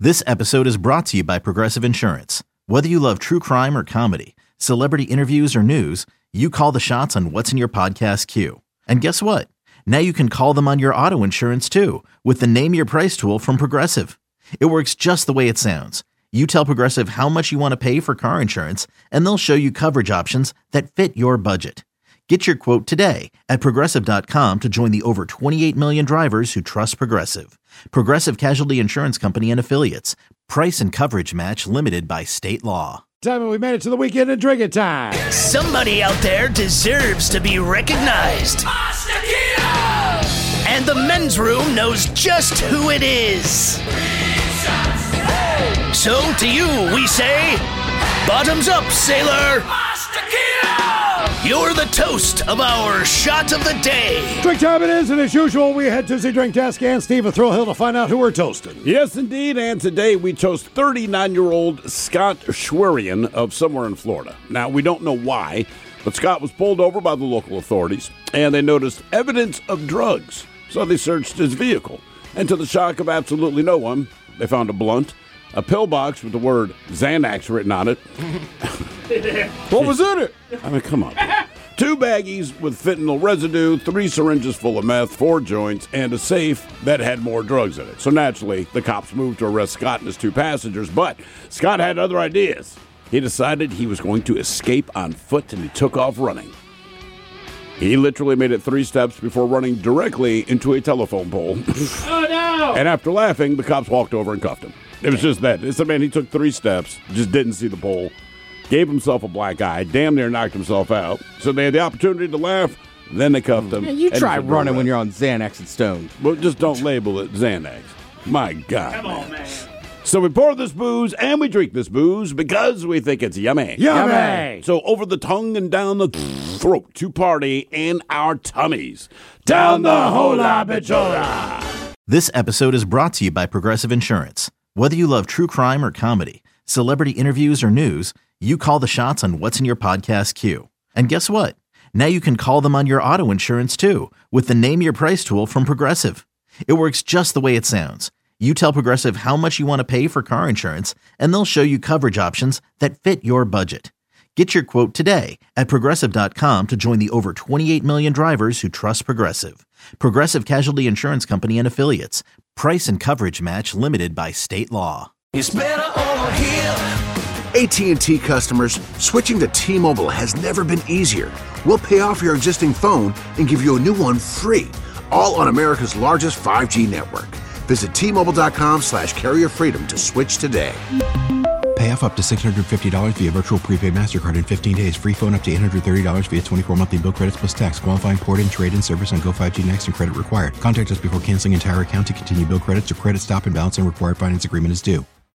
This episode is brought to you by Progressive Insurance. Whether you love true crime or comedy, celebrity interviews or news, you call the shots on what's in your podcast queue. And guess what? Now you can call them on your auto insurance too with the Name Your Price tool from Progressive. It works just the way it sounds. You tell Progressive how much you want to pay for car insurance, and they'll show you coverage options that fit your budget. Get your quote today at Progressive.com to join the over 28 million drivers who trust Progressive. Progressive Casualty Insurance Company and Affiliates. Price and coverage match limited by state law. Time we made it to the weekend and drinking time. Somebody out there deserves to be recognized. And the men's room knows just who it is. So to you we say, bottoms up, sailor. You're the toast of our shot of the day. Drink time it is, and as usual, we head to the drink desk and Steve at Thrill Hill to find out who we're toasting. Yes, indeed, and today we toast 39-year-old Scott Schwerian of somewhere in Florida. Now, we don't know why, but Scott was pulled over by the local authorities, and they noticed evidence of drugs. So they searched his vehicle, and to the shock of absolutely no one, they found a blunt, a pillbox with the word Xanax written on it. What was in it? I mean, come on. 2 baggies with fentanyl residue, 3 syringes full of meth, 4 joints, and a safe that had more drugs in it. So naturally, the cops moved to arrest Scott and his 2 passengers, but Scott had other ideas. He decided he was going to escape on foot, and he took off running. He literally made it 3 steps before running directly into a telephone pole. Oh, no! And after laughing, the cops walked over and cuffed him. It was just that. It's a man, he took 3 steps, just didn't see the pole, gave himself a black eye, damn near knocked himself out. So they had the opportunity to laugh, then they cuffed him. Man, you try running when you're on Xanax and stoned. Well, just don't label it Xanax. My God. Come on, man. So we pour this booze and we drink this booze because we think it's yummy. Yummy! So over the tongue and down the throat to party in our tummies. Down the hola bichora. This episode is brought to you by Progressive Insurance. Whether you love true crime or comedy, celebrity interviews or news, you call the shots on what's in your podcast queue. And guess what? Now you can call them on your auto insurance too with the Name Your Price tool from Progressive. It works just the way it sounds. You tell Progressive how much you want to pay for car insurance, and they'll show you coverage options that fit your budget. Get your quote today at Progressive.com to join the over 28 million drivers who trust Progressive. Progressive Casualty Insurance Company and Affiliates. Price and coverage match limited by state law. It's better over here. AT&T customers, switching to T-Mobile has never been easier. We'll pay off your existing phone and give you a new one free, all on America's largest 5G network. Visit T-Mobile.com/carrierfreedom to switch today. Pay off up to $650 via virtual prepaid MasterCard in 15 days. Free phone up to $830 via 24 monthly bill credits plus tax. Qualifying port and trade-in service on Go5G Next and credit required. Contact us before canceling entire account to continue bill credits or credit stop and balance and required finance agreement is due.